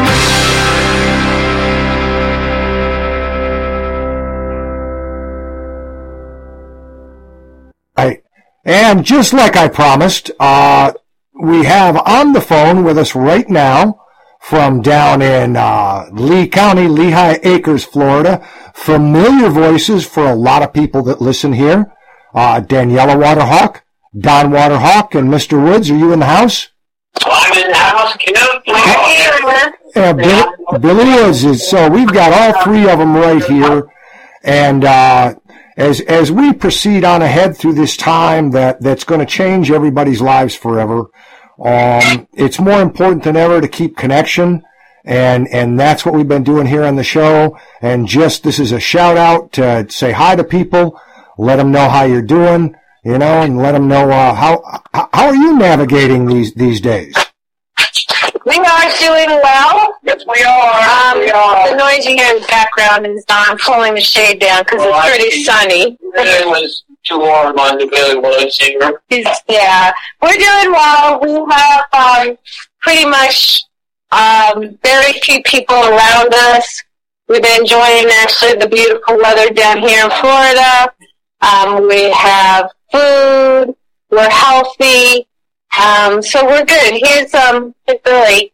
Right. And just like I promised, uh, we have on the phone with us right now from down in uh, Lee County, Lehigh Acres, Florida. Familiar voices for a lot of people that listen here. Uh, Daniela Waterhawk, Don Waterhawk, and Mister Woods. Are you in the house? I'm in the house, Kim. Yeah, Billy, Billy Woods is. So we've got all three of them right here. And uh, as as we proceed on ahead through this time that, that's going to change everybody's lives forever, um, it's more important than ever to keep connection. And and that's what we've been doing here on the show. And just this is a shout out to say hi to people, let them know how you're doing, you know, and let them know uh, how how are you navigating these these days. We are doing well. Yes, we are. Um, we are. The noise you hear in the background is Don pulling the shade down because Well, it's I pretty see. sunny. It was too warm on the Billy Woods singer. He's, yeah, we're doing well. We have um, pretty much um, very few people around us. We've been enjoying actually the beautiful weather down here in Florida. Um, we have food. We're healthy. Um, so we're good. Here's um, Billy.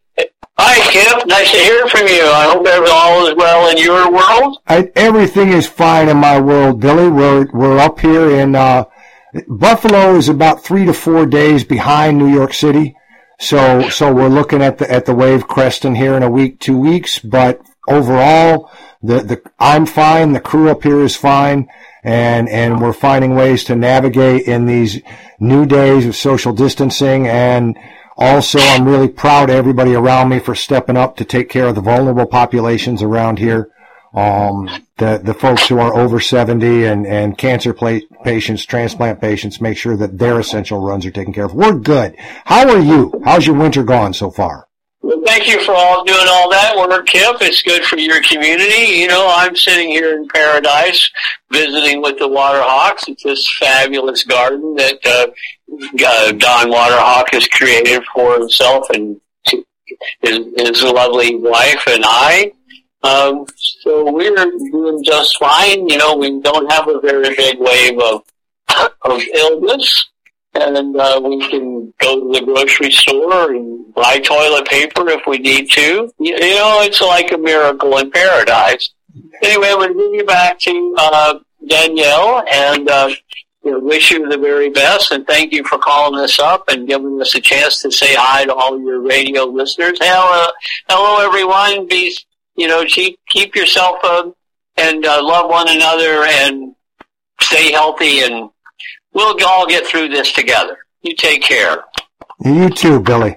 Hi, Kip. Nice to hear from you. I hope all is well in your world. I, everything is fine in my world, Billy. We're we're up here in uh, Buffalo is about three to four days behind New York City, so so we're looking at the at the wave cresting here in a week, two weeks. But overall, the the I'm fine. The crew up here is fine, and and we're finding ways to navigate in these new days of social distancing. And also, I'm really proud of everybody around me for stepping up to take care of the vulnerable populations around here. Um, the, the folks who are over seventy and, and cancer pla- patients, transplant patients, make sure that their essential runs are taken care of. We're good. How are you? How's your winter gone so far? Well, thank you for all doing all that work, Kip. It's good for your community. You know, I'm sitting here in paradise visiting with the Waterhawks. It's this fabulous garden that uh, uh, Don Waterhawk has created for himself and his, his lovely wife and I. Um, so we're doing just fine. You know, we don't have a very big wave of of illness, and uh, we can go to the grocery store and buy toilet paper if we need to. You, you know, it's like a miracle in paradise. Anyway, I'm going to bring you back to uh, Danielle, and uh, you know, wish you the very best, and thank you for calling us up and giving us a chance to say hi to all your radio listeners. Hello, hello everyone. Be You know, keep, keep yourself up and uh, love one another and stay healthy, and we'll all get through this together. You take care. You too, Billy.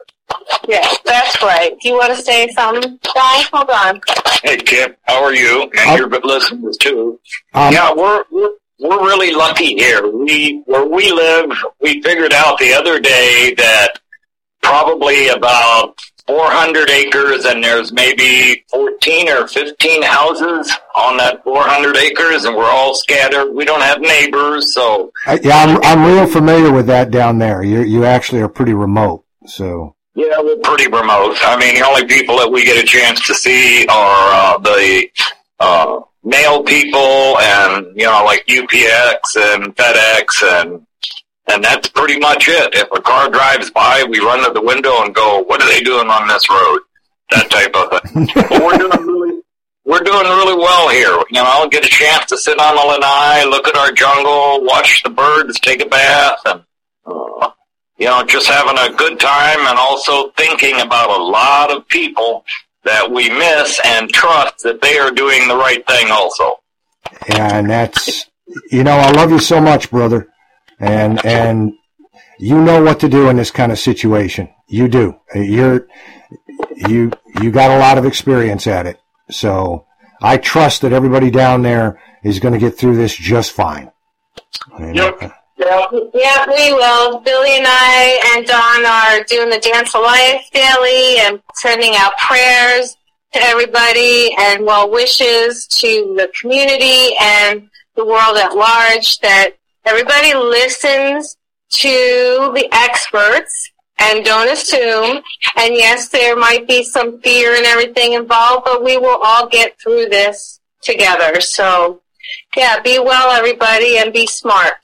Yes, that's right. Do you want to say something, Don? Hold on. Hey, Kip, how are you? And um, your listeners, too. Um, yeah, we're, we're we're really lucky here. We Where we live, we figured out the other day that probably about four hundred acres, and there's maybe fourteen or fifteen houses on that four hundred acres, and we're all scattered. We don't have neighbors, so... I, yeah, I'm, I'm real familiar with that down there. You you actually are pretty remote, so... Yeah, we're pretty remote. I mean, the only people that we get a chance to see are uh, the uh, mail people and, you know, like U P X and FedEx, and and that's pretty much it. If a car drives by, we run to the window and go, what are they doing on this road? That type of thing. But we're doing really, we're doing really well here. You know, get a chance to sit on the lanai, look at our jungle, watch the birds, take a bath, and, uh, you know, just having a good time, and also thinking about a lot of people that we miss and trust that they are doing the right thing also. Yeah, and that's, you know, I love you so much, brother. And, and you know what to do in this kind of situation. You do. You're, you, you got a lot of experience at it. So I trust that everybody down there is going to get through this just fine. And, yep. Uh, Yeah, yeah, we will. Billy and I and Don are doing the Dance for Life daily and sending out prayers to everybody and well wishes to the community and the world at large, that everybody listens to the experts and don't assume. And yes, there might be some fear and everything involved, but we will all get through this together. So, yeah, be well, everybody, and be smart.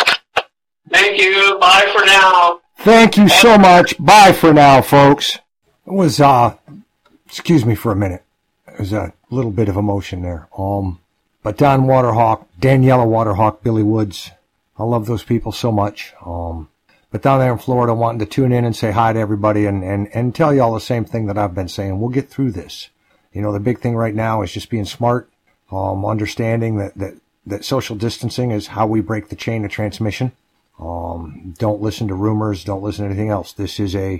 Thank you. Bye for now. Thank you so much. Bye for now, folks. It was, uh, excuse me for a minute. There's a little bit of emotion there. Um, but Don Waterhawk, Daniela Waterhawk, Billy Woods, I love those people so much. Um, but down there in Florida, wanting to tune in and say hi to everybody and, and, and tell you all the same thing that I've been saying. We'll get through this. You know, the big thing right now is just being smart, um, understanding that, that, that social distancing is how we break the chain of transmission. Um, don't listen to rumors. Don't listen to anything else. This is a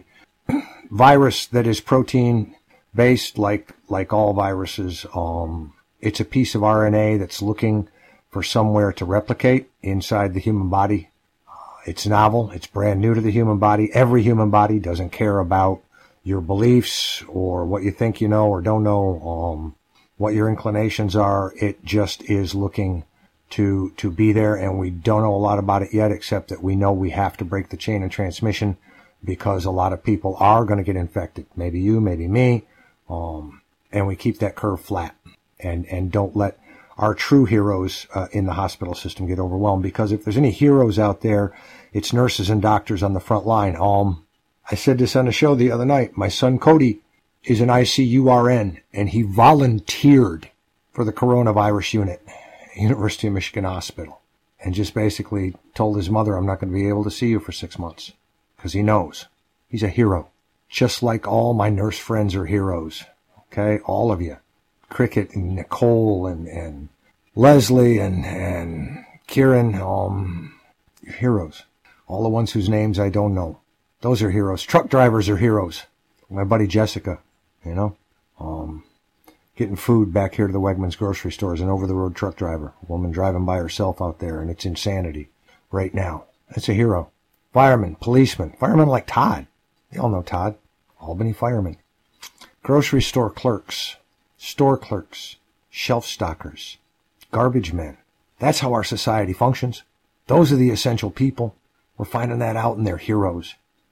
virus that is protein based, like, like all viruses. Um, it's a piece of R N A that's looking for somewhere to replicate inside the human body. Uh, it's novel. It's brand new to the human body. Every human body doesn't care about your beliefs or what you think you know or don't know, um, what your inclinations are. It just is looking to to be there, and we don't know a lot about it yet, except that we know we have to break the chain of transmission because a lot of people are going to get infected. Maybe you, maybe me, um, and we keep that curve flat and, and don't let our true heroes uh, in the hospital system get overwhelmed, because if there's any heroes out there, it's nurses and doctors on the front line. Um, I said this on the show the other night. My son Cody is an I C U R N, and he volunteered for the coronavirus unit at University of Michigan Hospital, and just basically told his mother, I'm not going to be able to see you for six months, because he knows. He's a hero. Just like all my nurse friends are heroes. Okay? All of you. Cricket and Nicole and, and Leslie and, and Kieran, um, heroes. All the ones whose names I don't know. Those are heroes. Truck drivers are heroes. My buddy Jessica, you know, um, getting food back here to the Wegmans grocery store as an over-the-road truck driver. A woman driving by herself out there, and it's insanity right now. That's a hero. Firemen, policemen, firemen like Todd. You all know Todd. Albany firemen. Grocery store clerks, store clerks, shelf stockers, garbage men. That's how our society functions. Those are the essential people. We're finding that out, and they're heroes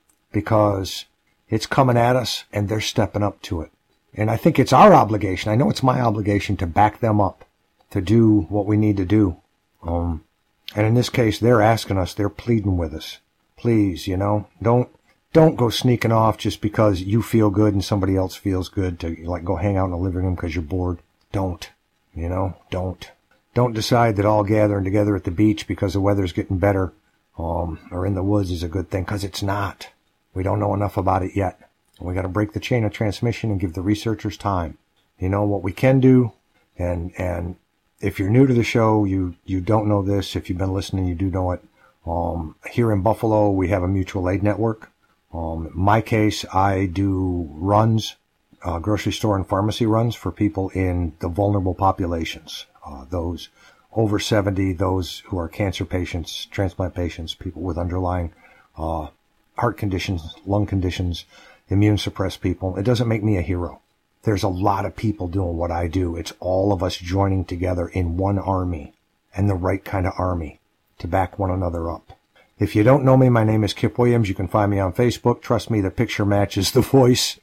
because it's coming at us, and they're stepping up to it. And I think it's our obligation. I know it's my obligation to back them up, to do what we need to do. Um, and in this case, they're asking us, they're pleading with us. Please, you know, don't, don't go sneaking off just because you feel good and somebody else feels good to, like, go hang out in the living room because you're bored. Don't, you know, don't. Don't decide that all gathering together at the beach because the weather's getting better, um, or in the woods is a good thing, because it's not. We don't know enough about it yet. We got to break the chain of transmission and give the researchers time. You know what we can do, and and if you're new to the show, you you don't know this. If you've been listening, you do know it. Um, here in Buffalo, we have a mutual aid network. Um, in my case, I do runs, uh, grocery store and pharmacy runs for people in the vulnerable populations. Uh, those over seventy, those who are cancer patients, transplant patients, people with underlying uh, heart conditions, lung conditions, immune suppressed people. It doesn't make me a hero. There's a lot of people doing what I do. It's all of us joining together in one army, and the right kind of army to back one another up. If you don't know me, my name is Kip Williams. You can find me on Facebook. Trust me, the picture matches the voice.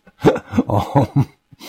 um,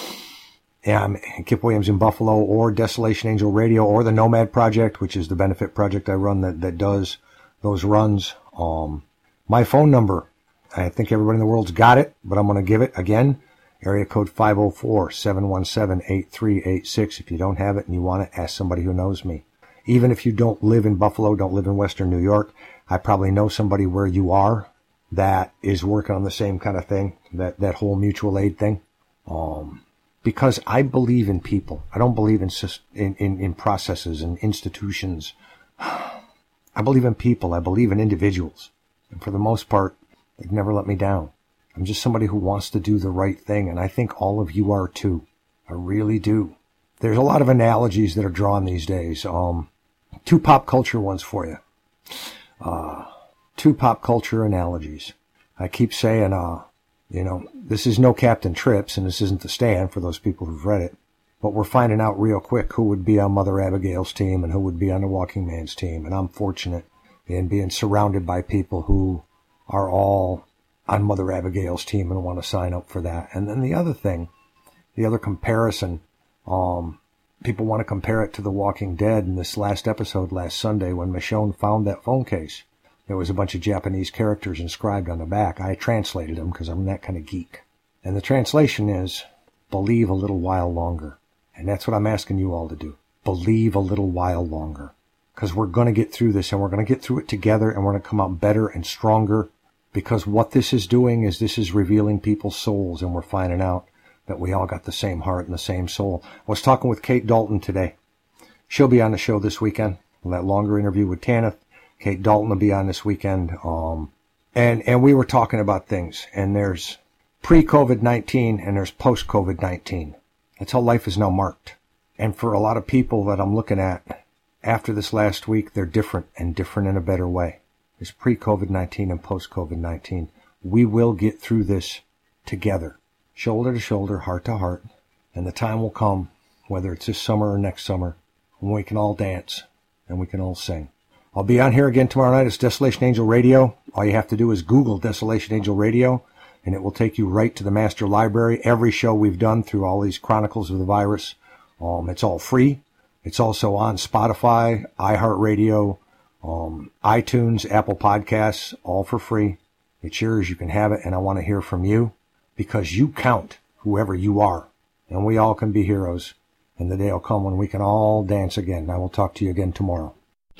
yeah, I'm Kip Williams in Buffalo, or Desolation Angel Radio, or the Nomad Project, which is the benefit project I run that, that does those runs. Um, my phone number, I think everybody in the world's got it, but I'm going to give it again. Area code five oh four, seven one seven, eight three eight six. If you don't have it and you want it, ask somebody who knows me. Even if you don't live in Buffalo, don't live in Western New York, I probably know somebody where you are that is working on the same kind of thing, that, that whole mutual aid thing. Um, because I believe in people. I don't believe in, in, in, in processes and institutions. I believe in people. I believe in individuals. And for the most part, they've never let me down. I'm just somebody who wants to do the right thing, and I think all of you are too. I really do. There's a lot of analogies that are drawn these days. Um, two pop culture ones for you. Uh, two pop culture analogies. I keep saying, uh, you know, this is no Captain Trips, and this isn't The Stand for those people who've read it, but we're finding out real quick who would be on Mother Abigail's team and who would be on the Walking Man's team, and I'm fortunate in being surrounded by people who are all on Mother Abigail's team and want to sign up for that. And then the other thing, the other comparison, um, people want to compare it to The Walking Dead. In this last episode last Sunday, when Michonne found that phone case, there was a bunch of Japanese characters inscribed on the back. I translated them because I'm that kind of geek. And the translation is, believe a little while longer. And that's what I'm asking you all to do. Believe a little while longer. Because we're going to get through this, and we're going to get through it together, and we're going to come out better and stronger. Because what this is doing is this is revealing people's souls, and we're finding out that we all got the same heart and the same soul. I was talking with Kate Dalton today. She'll be on the show this weekend. That longer interview with Tanith. Kate Dalton will be on this weekend. Um, and, and we were talking about things. And there's pre-COVID nineteen and there's post-COVID nineteen. That's how life is now marked. And for a lot of people that I'm looking at after this last week, they're different, and different in a better way. There's pre-COVID nineteen and post-COVID nineteen. We will get through this together, shoulder to shoulder, heart to heart, and the time will come, whether it's this summer or next summer, when we can all dance and we can all sing. I'll be on here again tomorrow night. It's Desolation Angel Radio. All you have to do is Google Desolation Angel Radio, and it will take you right to the master library. Every show we've done through all these chronicles of the virus, um, it's all free. It's also on Spotify, iHeartRadio, Um, iTunes, Apple Podcasts, all for free. It's yours. You can have it. And I want to hear from you because you count. whoever you are. And we all can be heroes. And the day will come when we can all dance again. I will talk to you again tomorrow.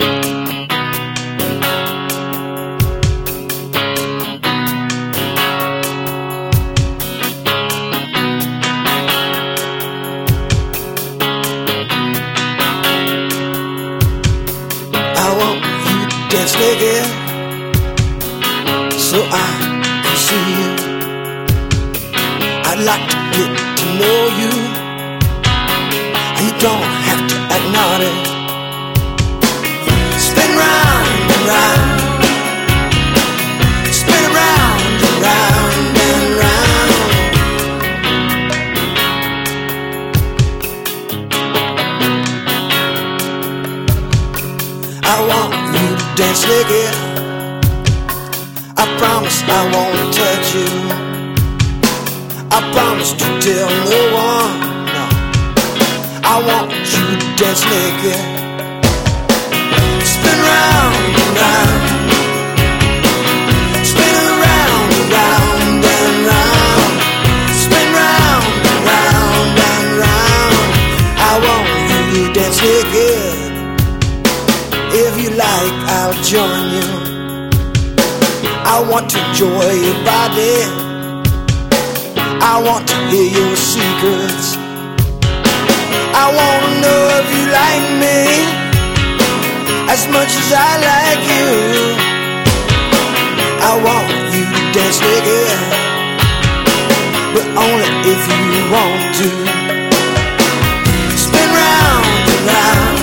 Dance naked so I can see you. I'd like to get to know you, and you don't have to act naughty. Spin round and round, spin around and round and round. I want you to dance naked. I promise I won't touch you. I promise to tell no one. No, I want you to dance naked. Spin round and round, spin around and round and round, spin round and round and round. I want you to dance naked. If you like, I'll join you. I want to enjoy your body. I want to hear your secrets. I want to know if you like me as much as I like you. I want you to dance naked, but only if you want to. Spin round and round,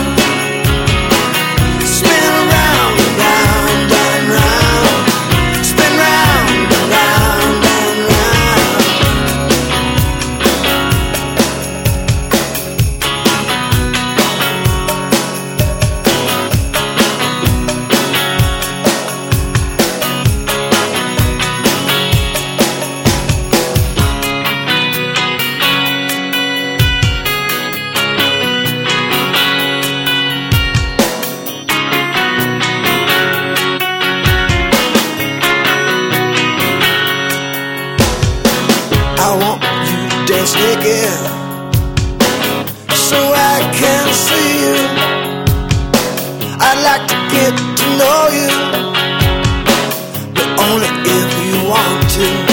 naked so I can see you. I'd like to get to know you, but only if you want to.